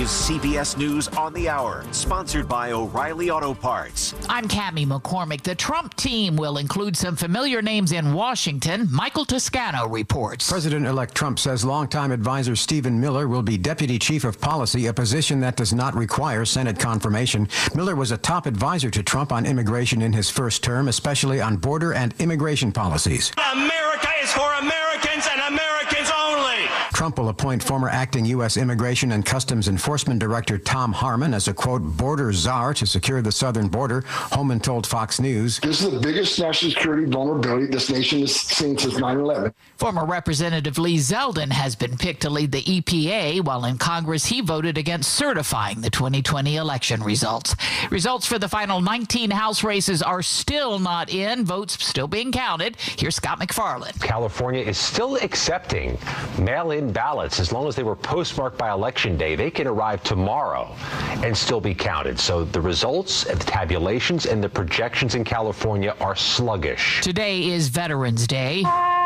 is CBS News on the Hour, sponsored by O'Reilly Auto Parts. I'm Cammie McCormick. The Trump team will include some familiar names in Washington. Michael Toscano reports. President-elect Trump says longtime advisor Stephen Miller will be Deputy Chief of Policy, a position that does not require Senate confirmation. Miller was a top advisor to Trump on immigration in his first term, especially on border and immigration policies. America is for Americans and Americans only. Trump will appoint former acting U.S. Immigration and Customs Enforcement Director Tom Harmon as a, quote, border czar to secure the southern border. Homan told Fox News. This is the biggest national security vulnerability this nation has seen since 9/11. Former Representative Lee Zeldin has been picked to lead the EPA, while in Congress he voted against certifying the 2020 election results. Results for the final 19 House races are still not in. Votes still being counted. Here's Scott McFarland. California is still accepting mail-in ballots as long as they were postmarked by Election Day. They can arrive tomorrow and still be counted. So the results, the tabulations, and the projections in California are sluggish. Today is Veterans Day.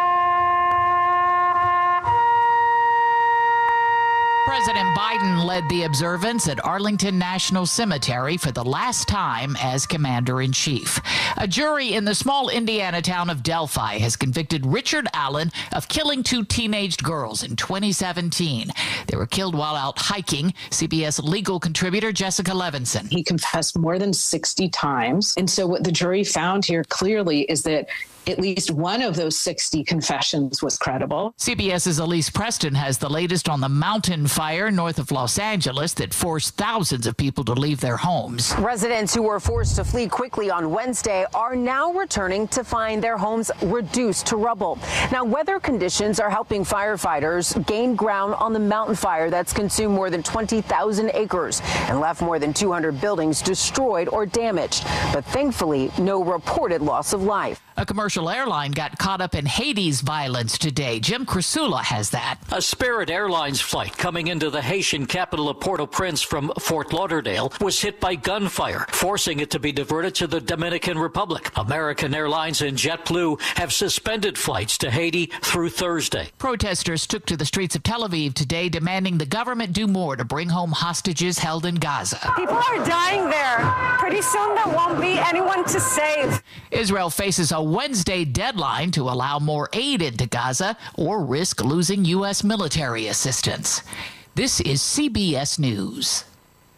President Biden led the observance at Arlington National Cemetery for the last time as commander-in-chief. A jury in the small Indiana town of Delphi has convicted Richard Allen of killing two teenage girls in 2017. They were killed while out hiking. CBS legal contributor Jessica Levinson. He confessed more than 60 times. And so what the jury found here clearly is that at least one of those 60 confessions was credible. CBS's Elise Preston has the latest on the mountain fire north of Los Angeles that forced thousands of people to leave their homes. Residents who were forced to flee quickly on Wednesday are now returning to find their homes reduced to rubble. Now, weather conditions are helping firefighters gain ground on the mountain fire that's consumed more than 20,000 acres and left more than 200 buildings destroyed or damaged. But thankfully, no reported loss of life. A commercial airline got caught up in Haiti's violence today. Jim Krasula has that. A Spirit Airlines flight coming into the Haitian capital of Port-au-Prince from Fort Lauderdale was hit by gunfire, forcing it to be diverted to the Dominican Republic. American Airlines and JetBlue have suspended flights to Haiti through Thursday. Protesters took to the streets of Tel Aviv today, demanding the government do more to bring home hostages held in Gaza. People are dying there. Pretty soon there won't be anyone to save. Israel faces a Wednesday deadline to allow more aid into Gaza or risk losing U.S. military assistance. This is CBS News.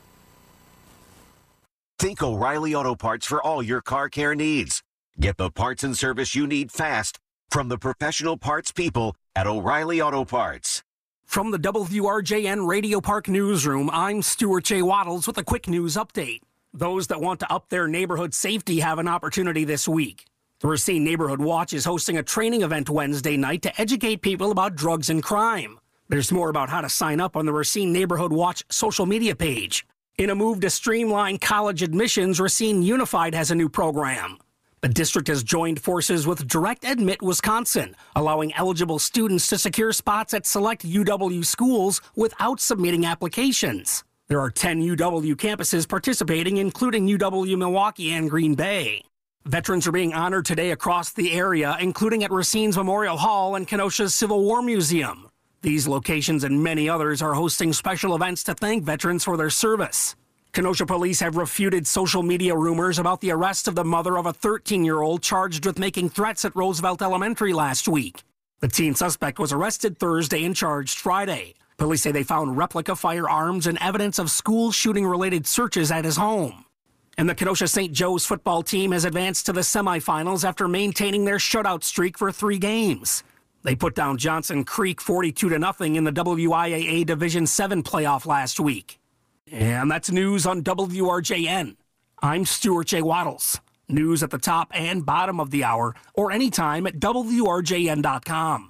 Think O'Reilly Auto Parts for all your car care needs. Get the parts and service you need fast from the professional parts people at O'Reilly Auto Parts. From the WRJN Radio Park Newsroom, I'm Stuart J. Waddles with a quick news update. Those that want to up their neighborhood safety have an opportunity this week. The Racine Neighborhood Watch is hosting a training event Wednesday night to educate people about drugs and crime. There's more about how to sign up on the Racine Neighborhood Watch social media page. In a move to streamline college admissions, Racine Unified has a new program. The district has joined forces with Direct Admit Wisconsin, allowing eligible students to secure spots at select UW schools without submitting applications. There are 10 UW campuses participating, including UW Milwaukee and Green Bay. Veterans are being honored today across the area, including at Racine's Memorial Hall and Kenosha's Civil War Museum. These locations and many others are hosting special events to thank veterans for their service. Kenosha police have refuted social media rumors about the arrest of the mother of a 13-year-old charged with making threats at Roosevelt Elementary last week. The teen suspect was arrested Thursday and charged Friday. Police say they found replica firearms and evidence of school shooting-related searches at his home. And the Kenosha St. Joe's football team has advanced to the semifinals after maintaining their shutout streak for 3 games. They put down Johnson Creek 42-0 in the WIAA Division 7 playoff last week. And that's news on WRJN. I'm Stuart J. Waddles. News at the top and bottom of the hour or anytime at WRJN.com.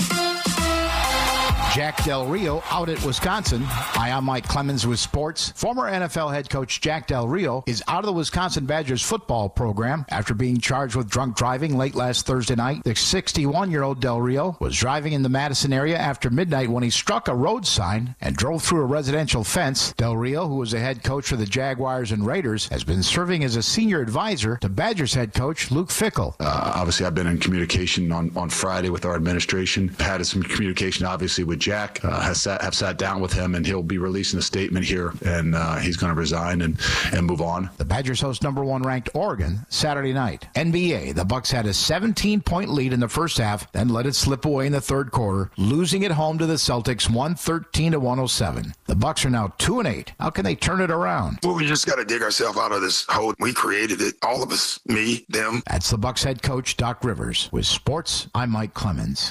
Jack Del Rio out at Wisconsin. Hi, I'm Mike Clemens with sports. Former NFL head coach Jack Del Rio is out of the Wisconsin Badgers football program after being charged with drunk driving late last Thursday night. The 61-year-old Del Rio was driving in the Madison area after midnight when he struck a road sign and drove through a residential fence. Del Rio, who was a head coach for the Jaguars and Raiders, has been serving as a senior advisor to Badgers head coach Luke Fickell. Obviously, I've been in communication on Friday with our administration. Had some communication, obviously, with Jack have sat down with him, and he'll be releasing a statement here, and he's going to resign and move on. The Badgers host number 1 ranked Oregon Saturday night. NBA, the Bucks had a 17-point lead in the first half, then let it slip away in the third quarter, losing at home to the Celtics 113-107. The Bucks are now 2-8. How can they turn it around? Well, we just got to dig ourselves out of this hole. We created it, all of us, me, them. That's the Bucks head coach, Doc Rivers. With sports, I'm Mike Clemens.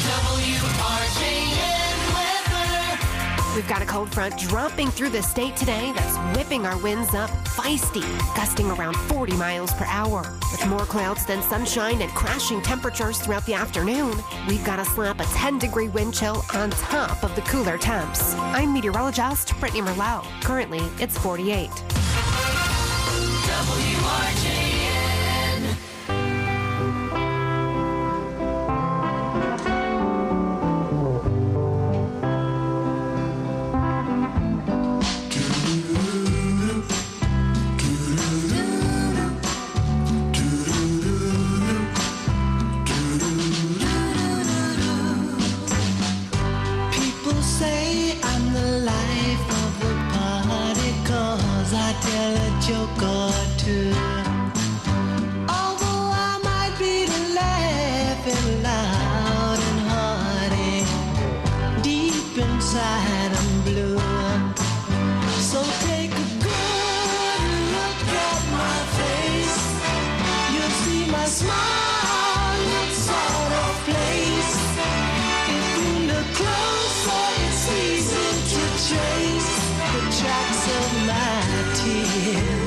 We've got a cold front dropping through the state today that's whipping our winds up feisty, gusting around 40 miles per hour. With more clouds than sunshine and crashing temperatures throughout the afternoon, we've got to slap a 10-degree wind chill on top of the cooler temps. I'm meteorologist Brittany Merlot. Currently, it's 48. WRJN. Joke or two. Although I might be laughing loud and hearty, deep inside I'm blue. So take a good look at my face. You'll see my smile looks out of place. If you look closer, it's easy to trace the tracks of my tears.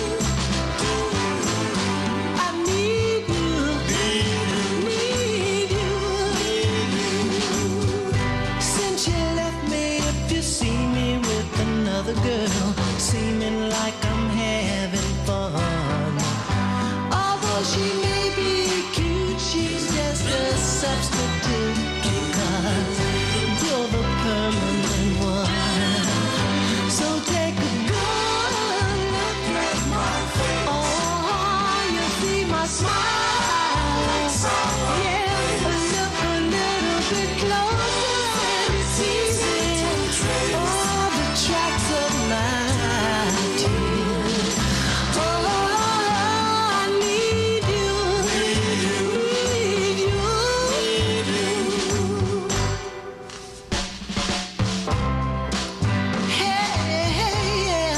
Girl, seeming like I'm having fun. Although she may be cute, she's just a substitute, because you're the permanent one. So take a good look at my face. Oh, you see my smile. Yeah, look a little bit closer and it's easy. Oh, the tracks of my tears. Oh, I need you, need you. Hey, yeah.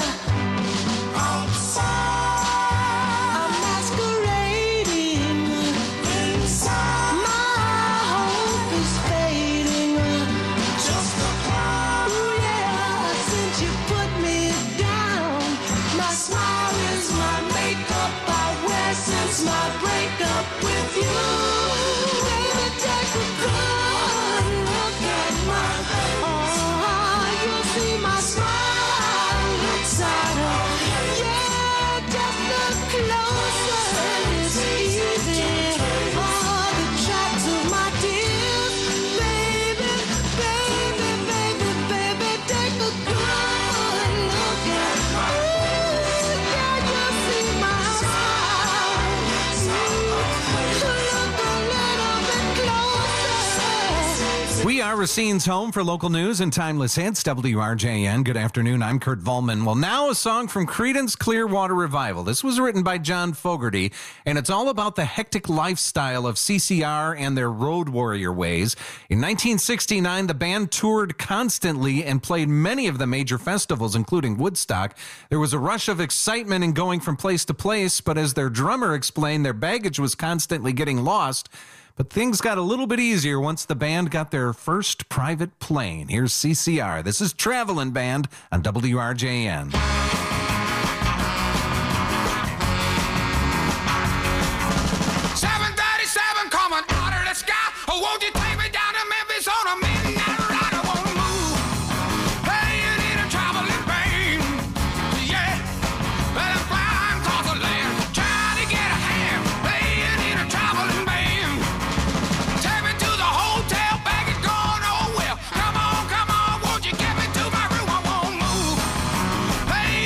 Outside, I'm masquerading. Inside, my hope is fading. Just a cloud. Ooh, yeah, since you put me down, my smile is my makeup I wear since my breakup with you. Baby, take a good look at my face. Oh, you'll see my smile inside of. Yeah, just look closer and it's easy. Oh, the tracks of my tears. Baby, baby, baby, baby, take a good look at my face. Yeah, you'll see my smile. Look a little bit closer. We are Racine's home for local news and timeless hits. WRJN. Good afternoon. I'm Kurt Volman. Well, now a song from Creedence Clearwater Revival. This was written by John Fogerty, and it's all about the hectic lifestyle of CCR and their road warrior ways. In 1969, the band toured constantly and played many of the major festivals, including Woodstock. There was a rush of excitement in going from place to place, but as their drummer explained, their baggage was constantly getting lost. But things got a little bit easier once the band got their first private plane. Here's CCR. This is Travelin' Band on WRJN. 737 coming out of the sky. Oh, won't you take me down to Memphis on a midnight ride? I wanna move, playing in a traveling band. Yeah, well, I'm flying across the land, trying to get a hand, playing in a traveling band. Take me to the hotel, baggage going nowhere. Come on, won't you get me to my room? I wanna move, playing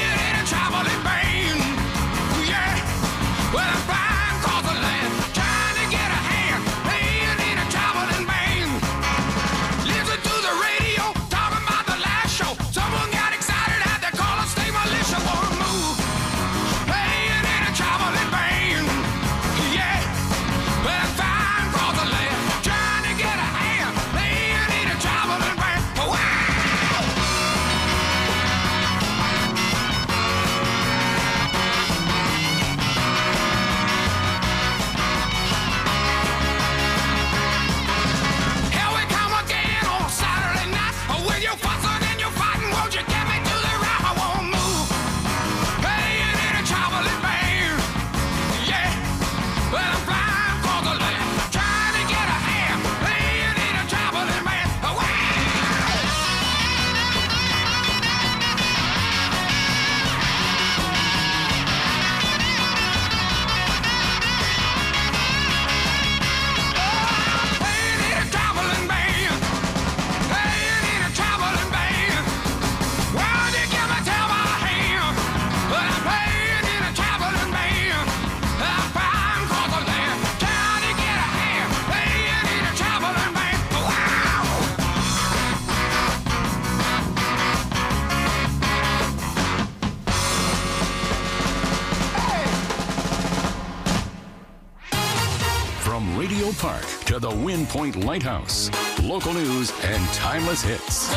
Park to the Wind Point Lighthouse. Local news and timeless hits.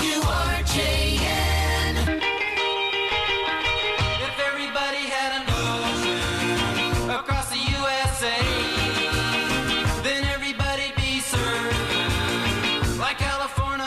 WRJN. If everybody had an ocean across the USA, then everybody'd be served like California.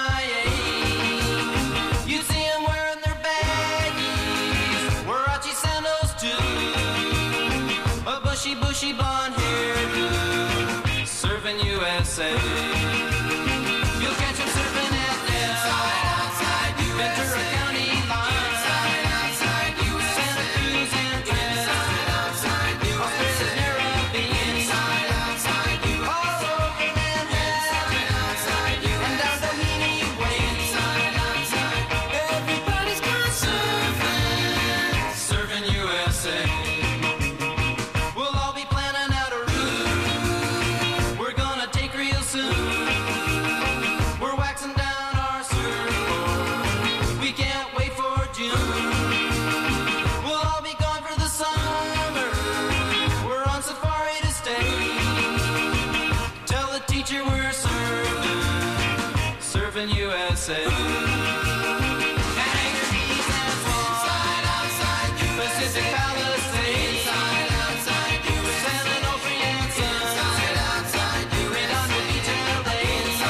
You'd see them wearing their baggies, Warachi sandals too, a bushy blonde hairdo, serving USA. You'll catch them surfing at outside Ventura County line, outside Santa Cruz and Australia's Caribbean, all over Manhattan, and down Doheny Way. Everybody's gone surfing USA. We'll all be planning out a route we're gonna take real soon. We're waxing down our surfboard, we can't wait for June. We'll all be gone for the summer, we're on safari to stay. Tell the teacher we're surfing USA. Hangar Keys and Swan, Pacific Palisades, San Onofre and Sun, Redondo Beach and LA,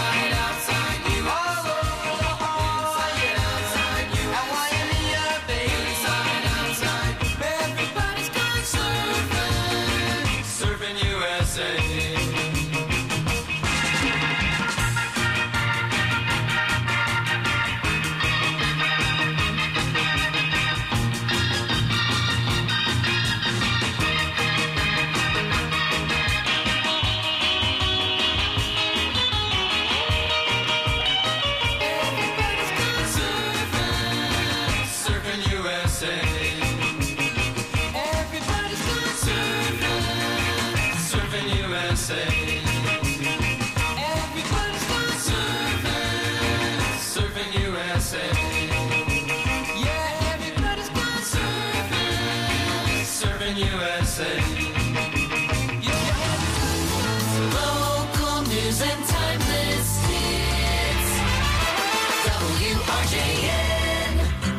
all over La Jolla and Waimea Bay. Everybody's gone surfing USA. Surfing USA. Everybody's gone surfing USA. Everybody's gone surfing USA. Yeah, everybody's gone surfing USA. Local news and timeless hits. WRJN.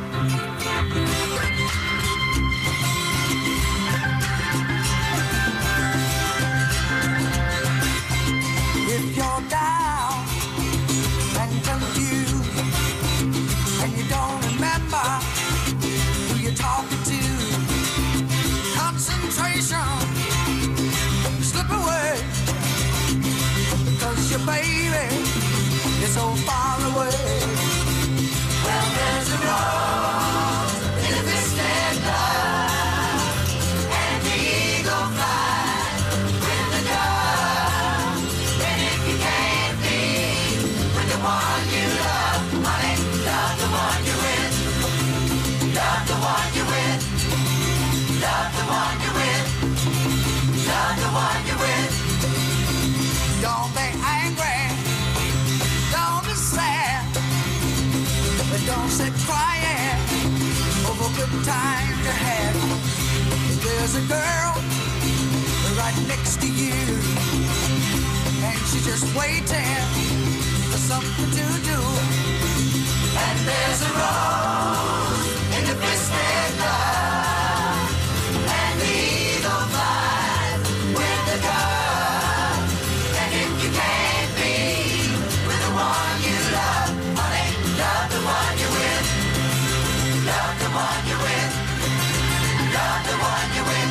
If you're down and confused and you don't remember who you're talking to, concentration slip away because your baby is so far away. Well, there's a rose in the distant love, and the eagle flies with the dove. And if you can't be with the one you love, honey, love the one you're with. Love the one you're with. Love the one you're with. Love the one you're with. Don't be angry. Don't be sad. But don't sit crying over good times you had. There's a girl right next to you, and she's just waiting for something to do. And there's a rose in the twisted love, and the eagle flies with the dove. And if you can't be with the one you love, honey, love the one you're with. Love the one you're with. Love the one you're with.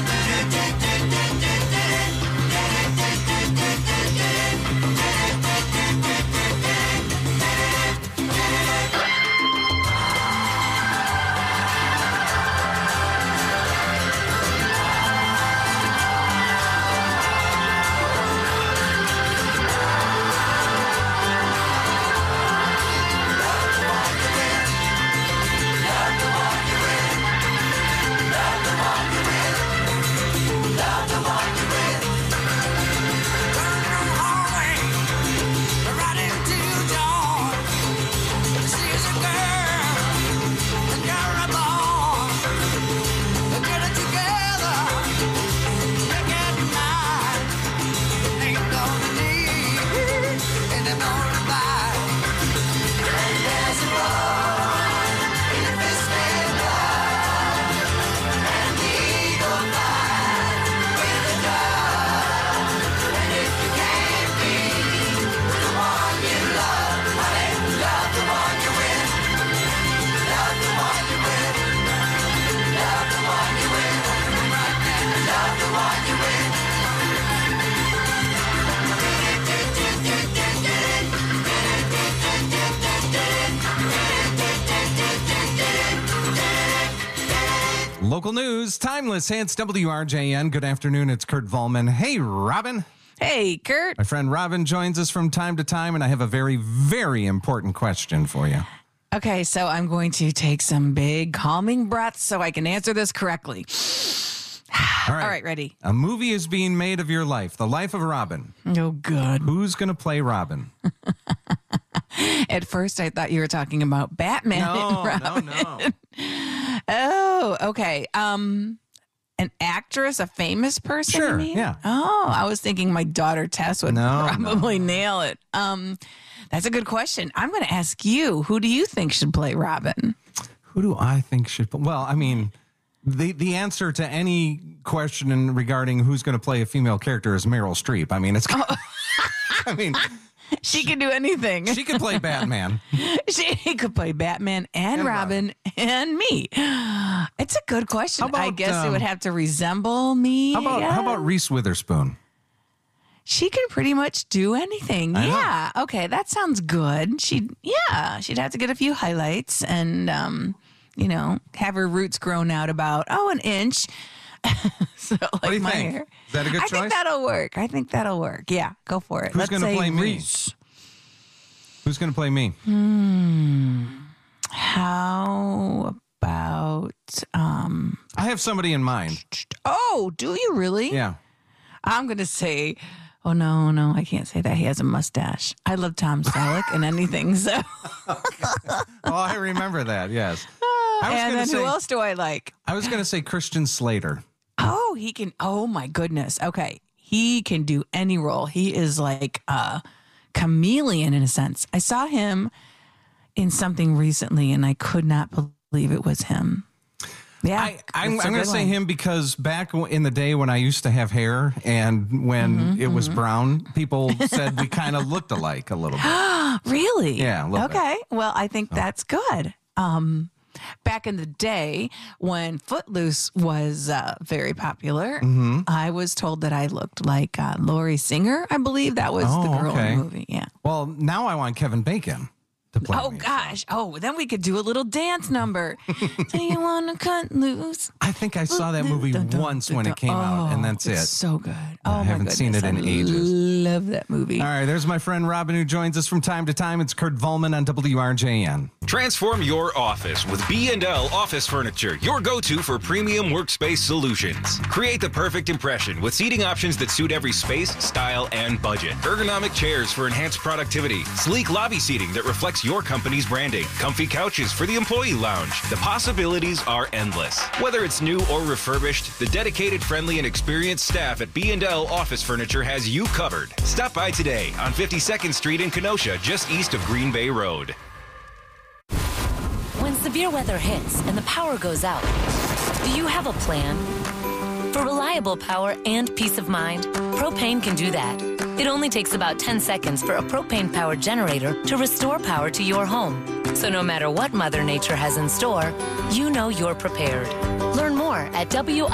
Local news, Timeless Hits, WRJN. Good afternoon. It's Kurt Volman. Hey, Robin. Hey, Kurt. My friend Robin joins us from time to time, and I have a very, very important question for you. Okay, so I'm going to take some big calming breaths so I can answer this correctly. All right, ready. A movie is being made of your life, the life of Robin. Oh, good. Who's going to play Robin? At first, I thought you were talking about Batman and Robin. No. Oh, okay. An actress, a famous person? Sure, you mean? yeah. Oh, I was thinking my daughter Tess would probably nail it. That's a good question. I'm going to ask you, who do you think should play Robin? Who do I think should? Well, I mean, the answer to any question regarding who's going to play a female character is Meryl Streep. I mean, it's. I mean, she can do anything. She could play Batman. She could play Batman and Robin and me. It's a good question. I guess it would have to resemble me. How about Reese Witherspoon? She can pretty much do anything. Yeah. Okay, that sounds good. She'd have to get a few highlights and have her roots grown out about an inch. So like what do you my think? hair. Is that a good choice? I think that'll work. Yeah, go for it. Who's going to play me? Who's going to play me? How about I have somebody in mind. Oh, do you really? Yeah. I'm going to say, oh, no, I can't say that. He has a mustache. I love Tom Selleck and anything, so. Oh, I remember that, yes. And then who else do I like? I was going to say Christian Slater. Oh, he can. Oh, my goodness. Okay. He can do any role. He is like a chameleon in a sense. I saw him in something recently, and I could not believe it was him. Yeah, I'm going to say him because back in the day when I used to have hair and when it was brown, people said we kind of looked alike a little bit. Really? Yeah. A okay. bit. Well, I think that's good. Back in the day when Footloose was very popular, I was told that I looked like Laurie Singer. I believe that was the girl in the movie. Yeah. Well, now I want Kevin Bacon to play me. Gosh. Oh, then we could do a little dance number. Do you want to cut loose? I think I saw that movie once when it came out, and that's it's it. So good. I haven't seen it in ages. Love that movie. All right, there's my friend Robin who joins us from time to time. It's Kurt Volman on WRJN. Transform your office with B&L Office Furniture, your go-to for premium workspace solutions. Create the perfect impression with seating options that suit every space, style, and budget. Ergonomic chairs for enhanced productivity. Sleek lobby seating that reflects your company's branding. Comfy couches for the employee lounge. The possibilities are endless. Whether it's new or refurbished, the dedicated, friendly, and experienced staff at B&L Office Furniture has you covered. Stop by today on 52nd Street in Kenosha, just east of Green Bay Road. When severe weather hits and the power goes out, do you have a plan? For reliable power and peace of mind, Propane can do that. It only takes about 10 seconds for a propane-powered generator to restore power to your home. So no matter what Mother Nature has in store, you know you're prepared. Learn more at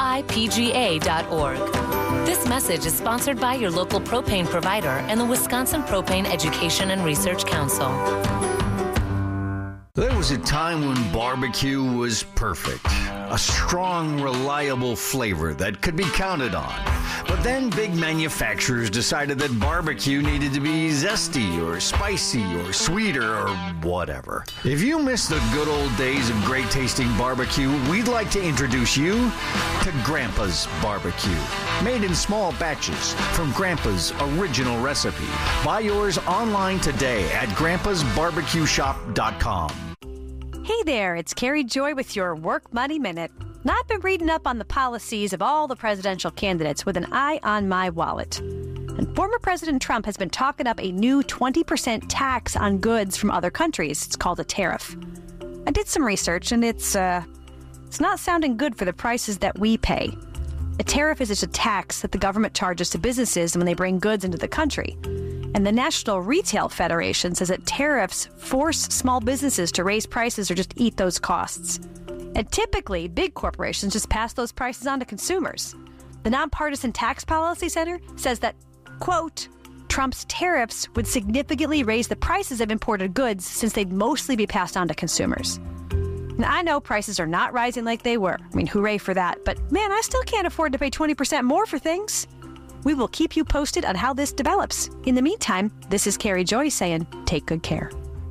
WIPGA.org. This message is sponsored by your local propane provider and the Wisconsin Propane Education and Research Council. There was a time when barbecue was perfect. A strong, reliable flavor that could be counted on. But then big manufacturers decided that barbecue needed to be zesty or spicy or sweeter or whatever. If you miss the good old days of great tasting barbecue, we'd like to introduce you to Grandpa's Barbecue. Made in small batches from Grandpa's original recipe. Buy yours online today at grandpasbarbecueshop.com. Hey there, it's Carrie Joy with your Work Money Minute. Now, I've been reading up on the policies of all the presidential candidates with an eye on my wallet. And former President Trump has been talking up a new 20% tax on goods from other countries. It's called a tariff. I did some research, and it's not sounding good for the prices that we pay. A tariff is just a tax that the government charges to businesses when they bring goods into the country. And the National Retail Federation says that tariffs force small businesses to raise prices or just eat those costs. And typically, big corporations just pass those prices on to consumers. The Nonpartisan Tax Policy Center says that, quote, Trump's tariffs would significantly raise the prices of imported goods since they'd mostly be passed on to consumers. Now, I know prices are not rising like they were. I mean, hooray for that. But man, I still can't afford to pay 20% more for things. We will keep you posted on how this develops. In the meantime, this is Carrie Joy saying, take good care.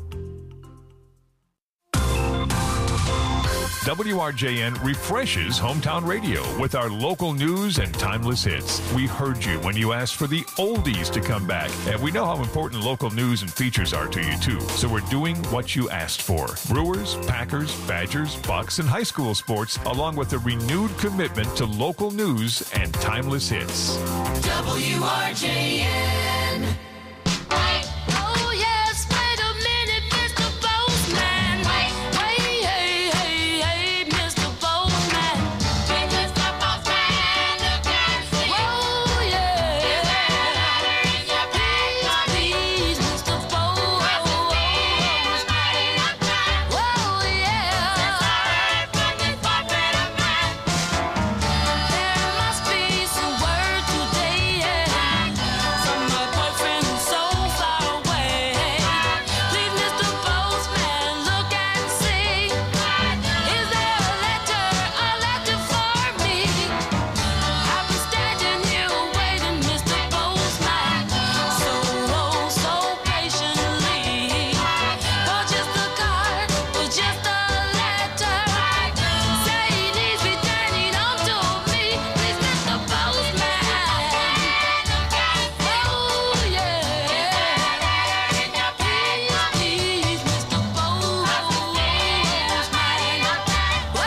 WRJN refreshes hometown radio with our local news and timeless hits. We heard you when you asked for the oldies to come back, and we know how important local news and features are to you too. So we're doing what you asked for. Brewers, Packers, Badgers, Bucks, and high school sports, along with a renewed commitment to local news and timeless hits. WRJN. Oh, yes, wait a minute, Mr. Postman. Wait, hey, Mr. Postman. Mr. Postman, look and see. Oh, yeah. Please, Mr. Postman. Oh, yeah. There must be some word today, yeah. From my boyfriend who's so far away. Please, Mr. Postman, look and see. Is there a letter for me? I've been standing here waiting, Mr. Postman, so patiently. For just a card, for just a letter. Say he needs returning home to me. Please, Mr. Postman. Oh, yeah. Please, Mr. Postman. Oh,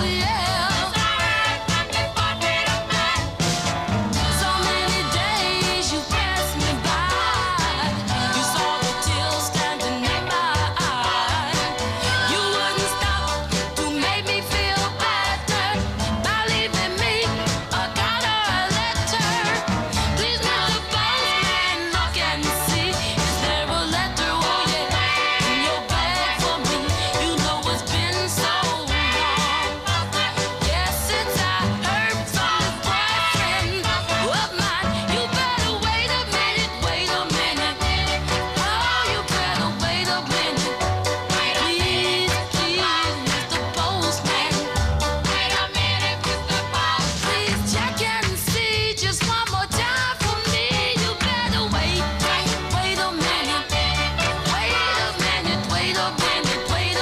yeah. So many days you passed me by. You saw the tears standing in my eye. You wouldn't stop to make me feel better by leaving me a card or a letter. Please, Mr. Postman, look and see. Is there a letter, oh yeah, in your bag for me? You know it's been so long. Yes, since I heard from this boyfriend of mine. You better wait a minute, wait a minute. Oh, you better wait a minute. Please, Mr. Postman. Wait a minute, Mr. Postman. Please check and see just one more time for me. You better wait a minute. Wait a minute, wait a minute, wait a minute.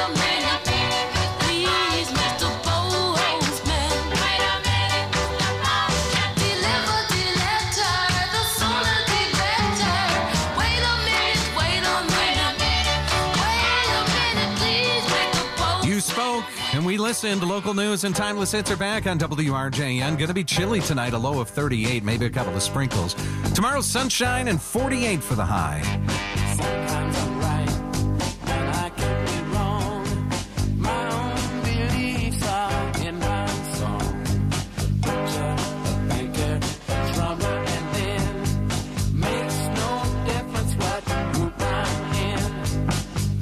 Please, Mr. Postman. Wait a minute, Mr. Postman. Deliver the letter, the sooner the better. Wait a minute, wait a minute. Wait a minute, please, Mr. Postman. You spoke, and we listened. Local news and timeless hits are back on WRJN. Going to be chilly tonight, a low of 38, maybe a couple of sprinkles. Tomorrow, sunshine and 48 for the high. Sometimes I'm right, and I can be wrong. My own beliefs are in my song. The butcher, the banker, the drummer, and then makes no difference what group I'm in. I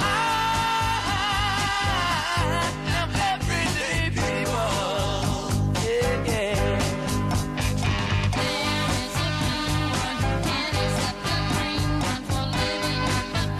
am everyday people. Yeah, yeah. There is a blue one, and it's a green one for living with the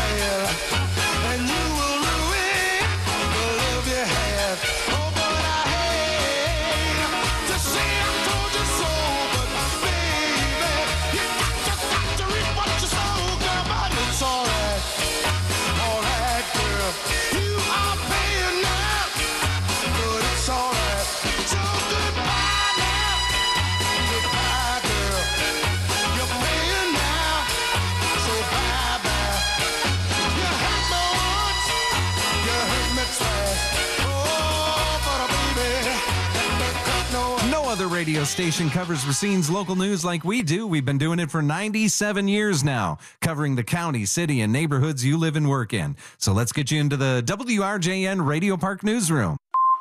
well, and you will ruin the love you had. Oh, but I hate to say I told you so, but baby, you got to reap what you sow, girl, but it's alright, girl. You are paying now, but it's alright. So goodbye now, goodbye, girl. You're paying now, so bye-bye. You hurt me once, you hurt me twice. Oh, but baby, that cut no. No other radio station covers Racine's local news like we do. We've been doing it for 97 years now, covering the county, city, and neighborhoods you live and work in. So let's get you into the WRJN Radio Park newsroom.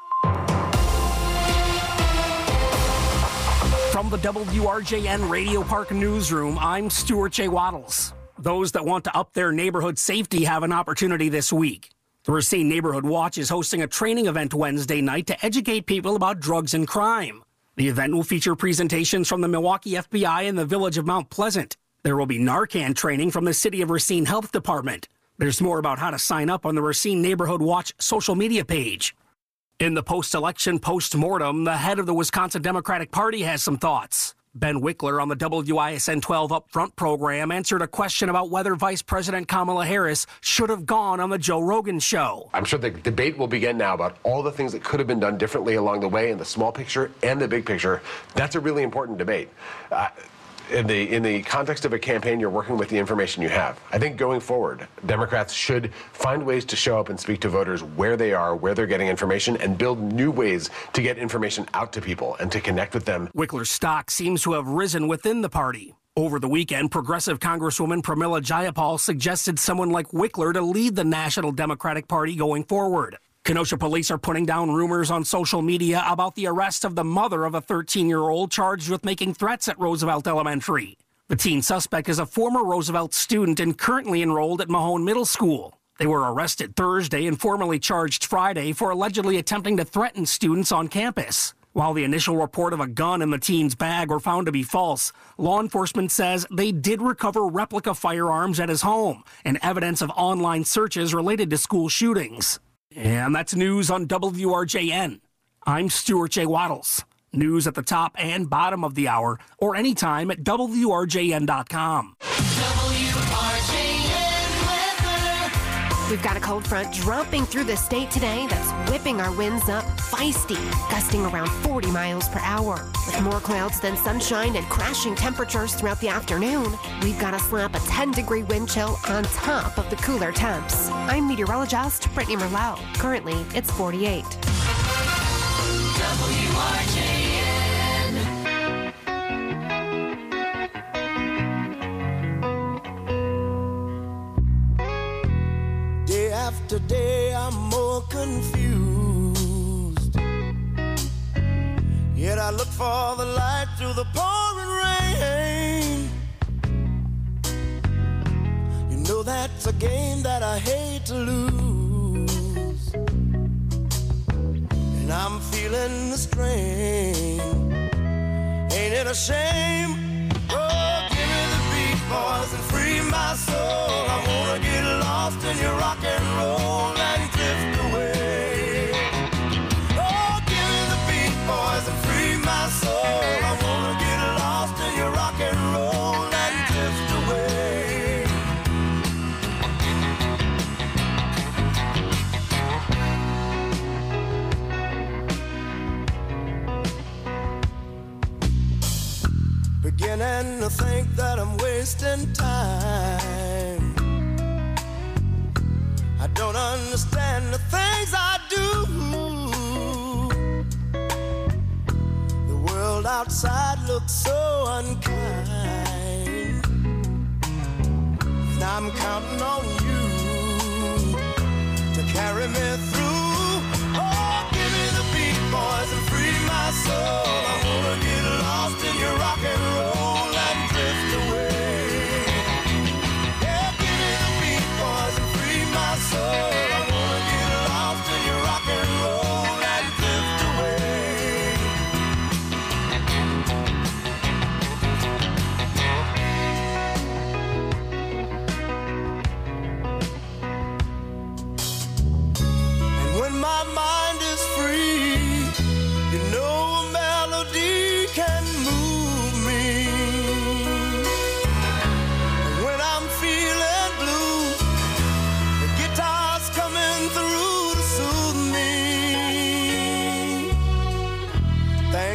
From the WRJN Radio Park newsroom, I'm Stuart J. Waddles. Those that want to up their neighborhood safety have an opportunity this week. The Racine Neighborhood Watch is hosting a training event Wednesday night to educate people about drugs and crime. The event will feature presentations from the Milwaukee FBI and the Village of Mount Pleasant. There will be Narcan training from the City of Racine Health Department. There's more about how to sign up on the Racine Neighborhood Watch social media page. In the post-election post-mortem, the head of the Wisconsin Democratic Party has some thoughts. Ben Wickler on the WISN 12 Upfront program answered a question about whether Vice President Kamala Harris should have gone on the Joe Rogan show. I'm sure the debate will begin now about all the things that could have been done differently along the way in the small picture and the big picture. That's a really important debate. In the context of a campaign, you're working with the information you have. I think going forward, Democrats should find ways to show up and speak to voters where they are, where they're getting information, and build new ways to get information out to people and to connect with them. Wickler's stock seems to have risen within the party. Over the weekend, progressive Congresswoman Pramila Jayapal suggested someone like Wickler to lead the National Democratic Party going forward. Kenosha police are putting down rumors on social media about the arrest of the mother of a 13-year-old charged with making threats at Roosevelt Elementary. The teen suspect is a former Roosevelt student and currently enrolled at Mahone Middle School. They were arrested Thursday and formally charged Friday for allegedly attempting to threaten students on campus. While the initial report of a gun in the teen's bag were found to be false, law enforcement says they did recover replica firearms at his home and evidence of online searches related to school shootings. And that's news on WRJN. I'm Stuart J. Waddles. News at the top and bottom of the hour or anytime at WRJN.com. We've got a cold front dropping through the state today that's whipping our winds up feisty, gusting around 40 miles per hour. With more clouds than sunshine and crashing temperatures throughout the afternoon, we've got to slap a 10-degree wind chill on top of the cooler temps. I'm meteorologist Brittany Merlot. Currently, it's 48. Day after day, I'm more confused. Yet I look for the light through the pouring rain. You know that's a game that I hate to lose. And I'm feeling the strain. Ain't it a shame? Oh, give me the beat, boys, and free my soul. I wanna get lost in your rock and roll and drift away. Oh, give me the beat, boys, and free my soul. I wanna get lost in your rock and roll and drift away. Beginning to think that I'm wasting time. I don't understand the things I do. The world outside looks so unkind. And I'm counting on you to carry me through. Oh, give me the beat, boys, and free my soul. I wanna get lost in your rock and roll and drift away. Yeah, give me the beat, boys, and free my soul. I wanna get lost in your rock and roll and drift away.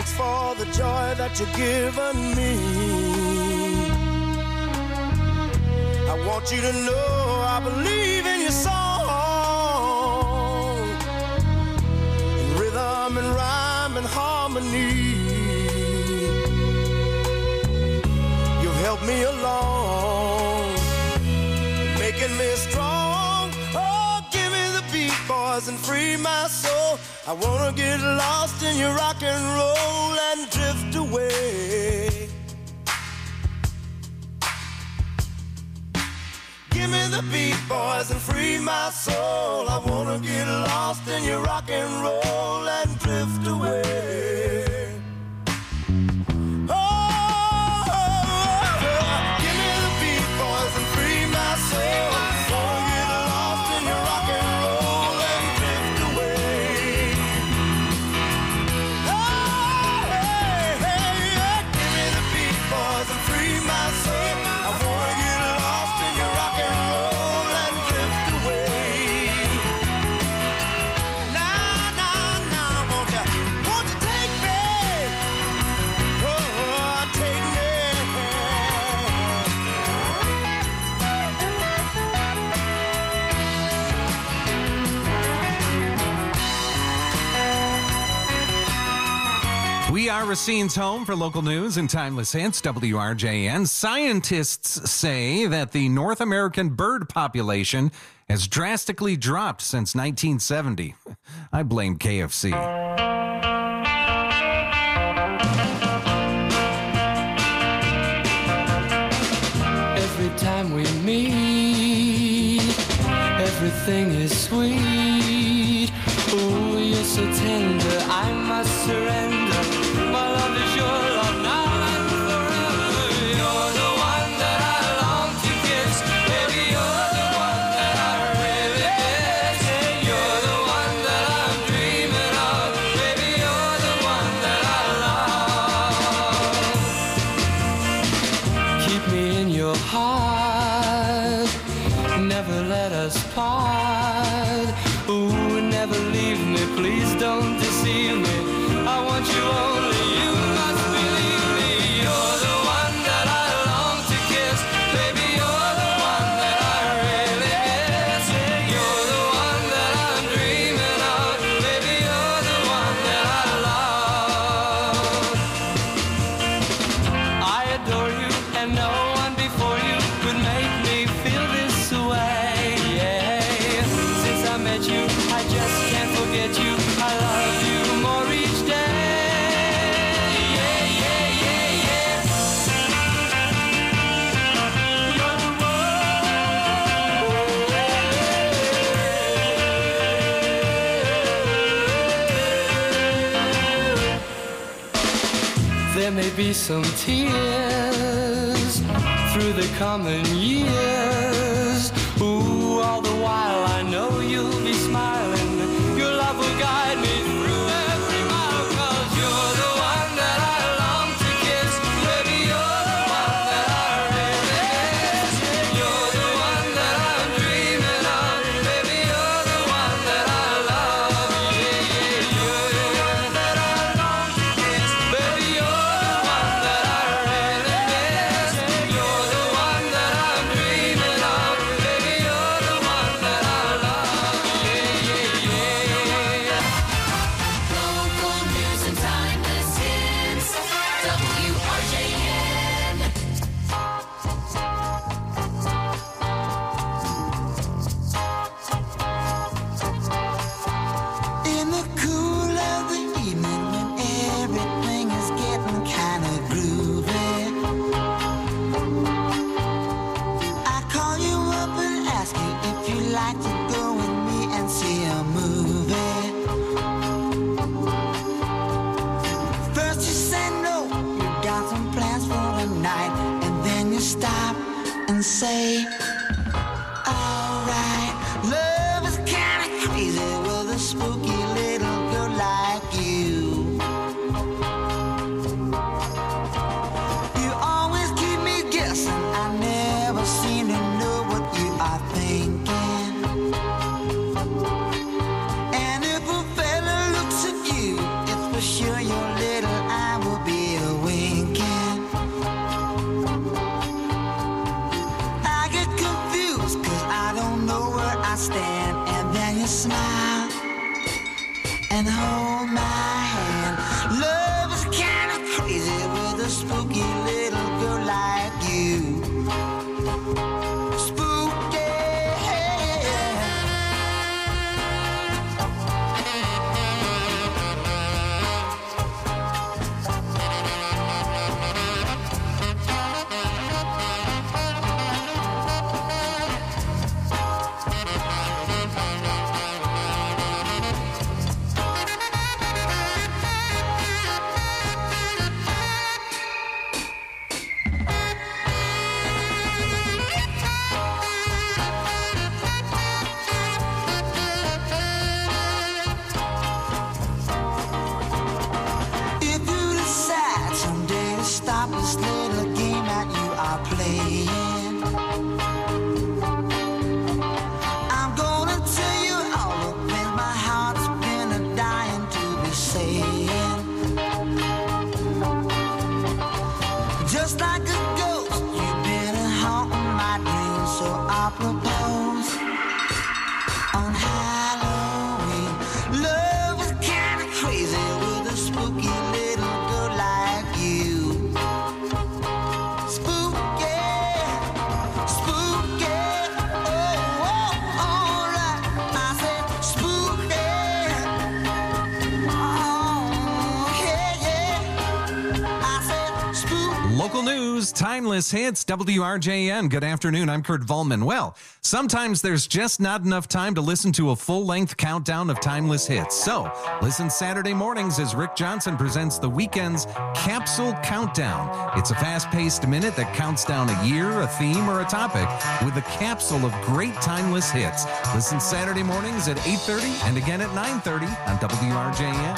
Thanks for the joy that you've given me. I want you to know I believe in your song, in rhythm and rhyme and harmony. You've helped me along, making me strong. Oh, give me the beat, boys, and free my soul. I wanna get lost in your rock and roll and drift away. Give me the beat, boys, and free my soul. I wanna get lost in your rock and roll and drift away. Oh, give me the beat, boys, and free my soul. Wanna get lost in your rock and roll and drift away. Oh, hey, give me the beat, boys, and free my soul. I wanna get lost in your rock and roll and drift away. Now, won't you take me? Oh, take me. We are Racine's home for local news and timeless hits, WRJN. Scientists say that the North American bird population has drastically dropped since 1970. I blame KFC. Every time we meet, everything is sweet. Oh, you're so tender, I must surrender. My love is your love now and forever. You're the one that I long to kiss. Baby, you're the one that I really miss. You're the one that I'm dreaming of. Baby, you're the one that I love. Keep me in your heart, never let us part. Ooh, never leave me, please don't deceive me. I want you only, you must believe me. You're the one that I long to kiss. Baby, you're the one that I really miss. You're the one that I'm dreaming of. Baby, you're the one that I love. I adore you, and no one before you could make me feel this way. Yeah. Since I met you, I just can't forget you. I love you more each day. Yeah, yeah, yeah, yeah. You're the one. There may be some tears through the coming years. Ooh, all the while I know you'll be smiling. Your love will guide me through every mile. 'Cause you're the one that I long to kiss. Baby, you're the one that I really miss. You're the one that I'm dreaming of. Baby, you're the one that I love. Yeah, yeah, you're the one that I long to kiss. Baby, you're the one that I really miss. You're the one that I'm dreaming of. Baby, you're the one that I love. Yeah, yeah, yeah. Local news and timeless hits. WRJN. In the cool of the evening when everything is getting kind of groovy, I call you up and ask you if you'd like to go with me and see a movie. First you say no, you got some plans for the night, and then you stop and say, alright, love is kinda crazy with a spooky little girl like you. You always keep me guessing, I never seem to know what you are thinking. then you smile and hold my hand. Love is kind of crazy with a spooky little girl like you. Stop this little game that you are playing. I'm gonna tell you all the things my heart's been dying to be saying. Just like a ghost, you've been haunting my dreams, so I propose on Halloween. Love is kinda crazy with a spooky little girl like you. Local news, timeless hits, WRJN. Good afternoon, I'm Kurt Volman. Well, sometimes there's just not enough time to listen to a full-length countdown of timeless hits. So, listen Saturday mornings as Rick Johnson presents the weekend's Capsule Countdown. It's a fast-paced minute that counts down a year, a theme, or a topic with a capsule of great timeless hits. Listen Saturday mornings at 8:30 and again at 9:30 on WRJN.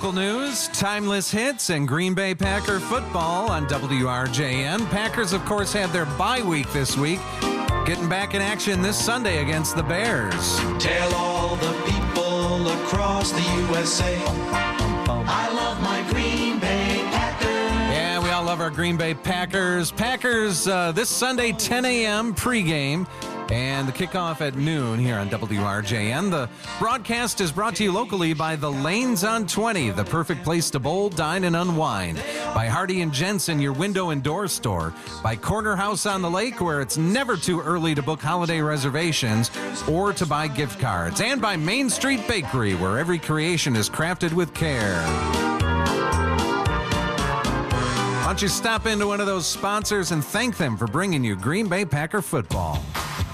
Local news, timeless hits, and Green Bay Packer football on WRJN. Packers, of course, had their bye week this week, getting back in action this Sunday against the Bears. Tell all the people across the USA, I love my Green Bay Packers. Yeah, we all love our Green Bay Packers. Packers this Sunday, 10 a.m. pregame. And the kickoff at noon here on WRJN. The broadcast is brought to you locally by the Lanes on 20, the perfect place to bowl, dine, and unwind. By Hardy & Jensen, your window and door store. By Corner House on the Lake, where it's never too early to book holiday reservations or to buy gift cards. And by Main Street Bakery, where every creation is crafted with care. Why don't you stop into one of those sponsors and thank them for bringing you Green Bay Packer football.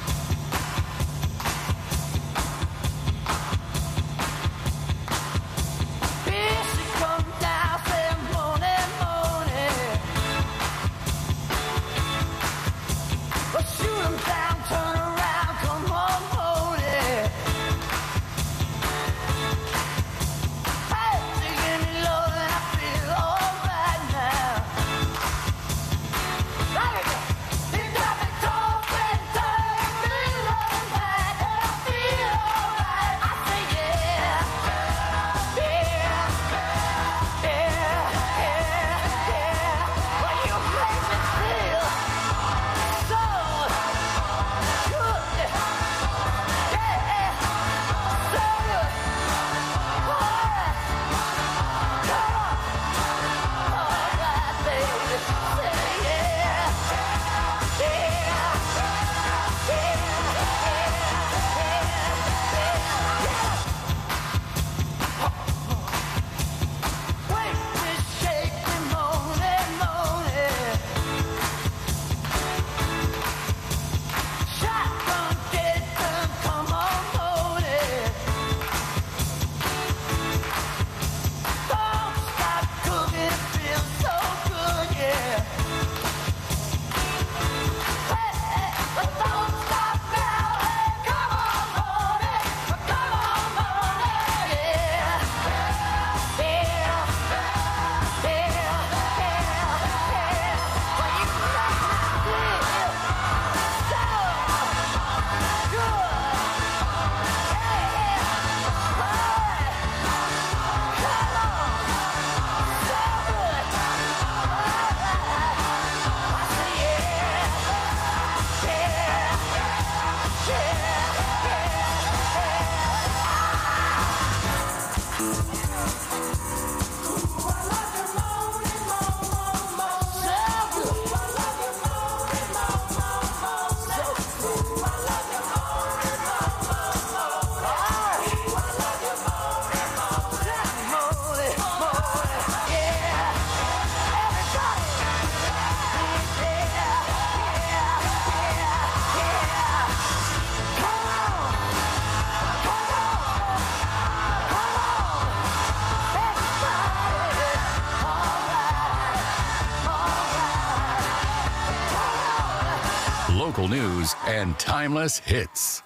Local news and timeless hits.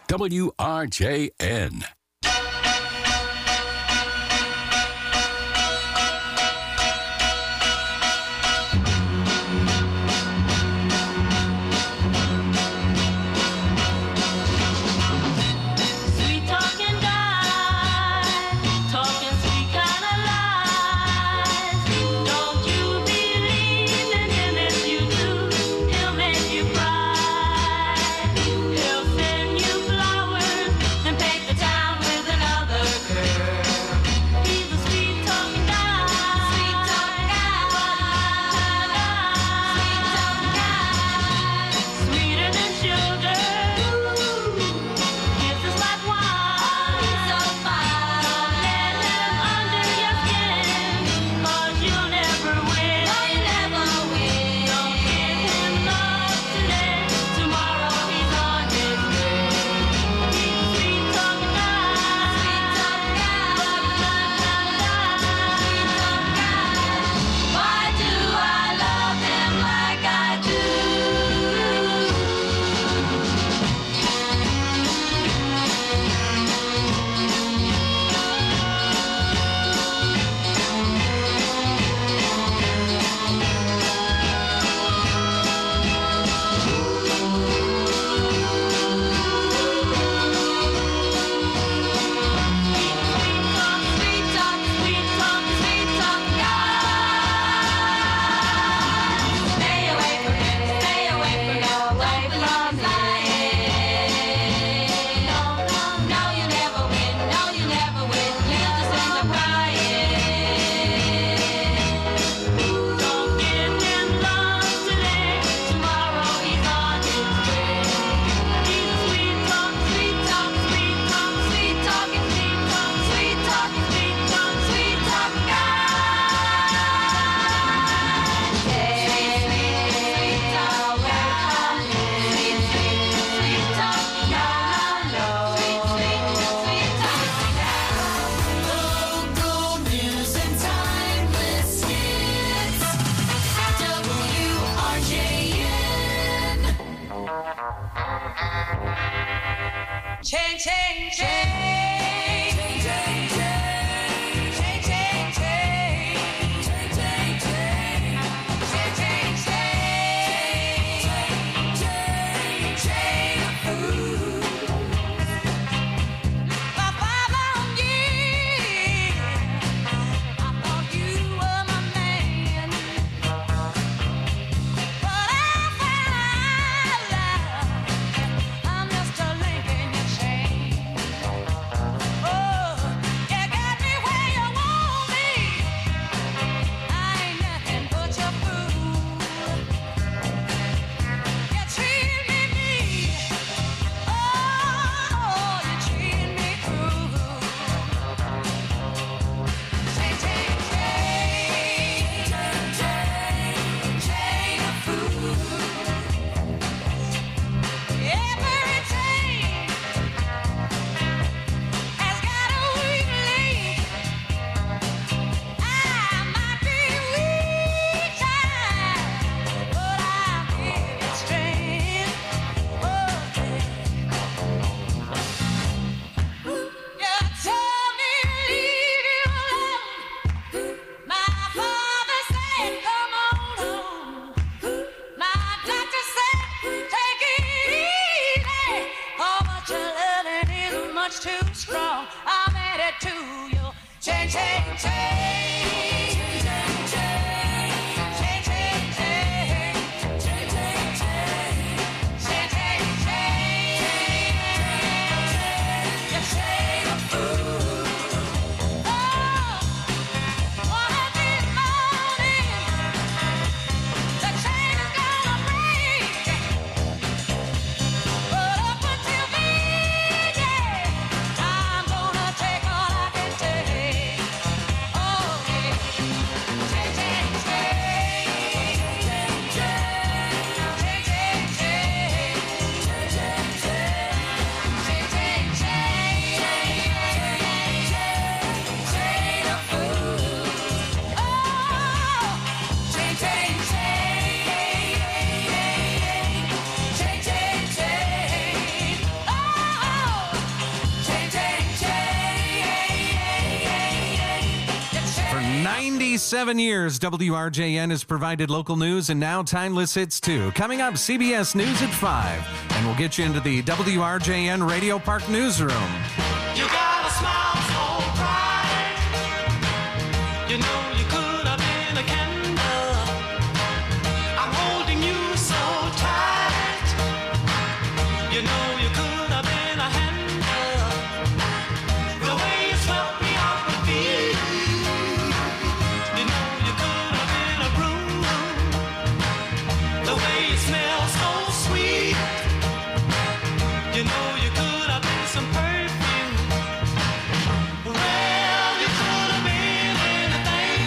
WRJN. Town Change, change, change. Change, change, change. Change, change, change. Change, change, change. Change, change, change. Change, change. For 5 long years, I thought you were my man. But I found out I'm just a link in your chain. Oh, you got me where you want me. I ain't nothing but your fool. You treat me mean. Oh, you treat me cruel. Change, change, change. Change, change, change a fool. Every chain has got a weak link. I might be weak time, but I give it strength. You told me to leave you alone. My father said, come on home. My doctor said, take it easy. Oh, but your loving is much too strong. I'm headed to you. Change, change, change. Change, change, change. Change, change, change. Change, change, change. Change, change, change. You change a fool. Oh, one of these mornings, the chain is gonna break. But up until midday, I'm gonna take all I can take. Oh, yeah. Change, change, change. Change, change, change. Change, change, change. Change, change, change. Change, change, change. Change a fool. Oh, change, change, change. Change, change, change. Oh, change, change, change. For 97 years, WRJN has provided local news and now timeless hits too. Coming up, CBS News at 5. And we'll get you into the WRJN Radio Park newsroom. You got a smile so bright. You know you could have been a candle. I'm holding you so tight. You know you could have been a handle. The way you swept me off my feet. You know you could have been a broom. The way you smell so sweet. You know you could have been some perfume. Well, you could have been anything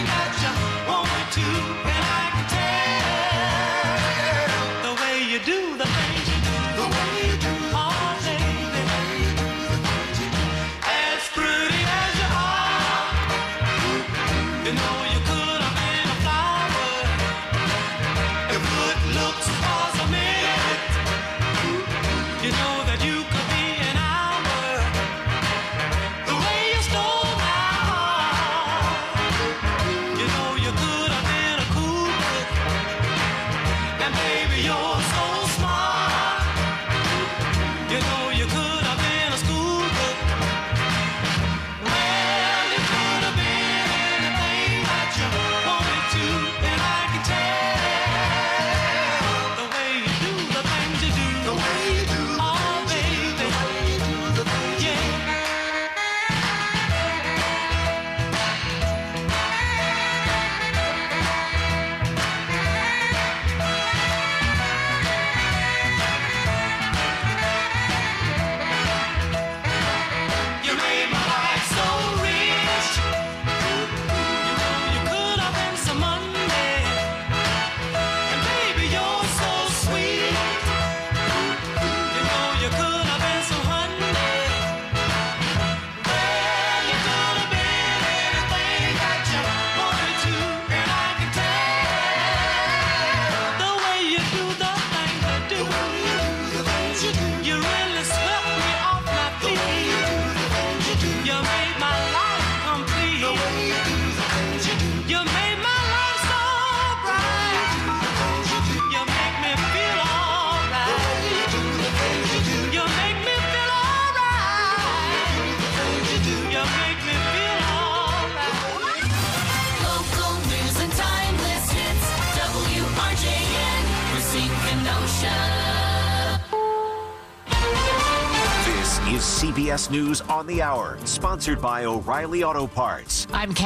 CBS News on the Hour, sponsored by O'Reilly Auto Parts. I'm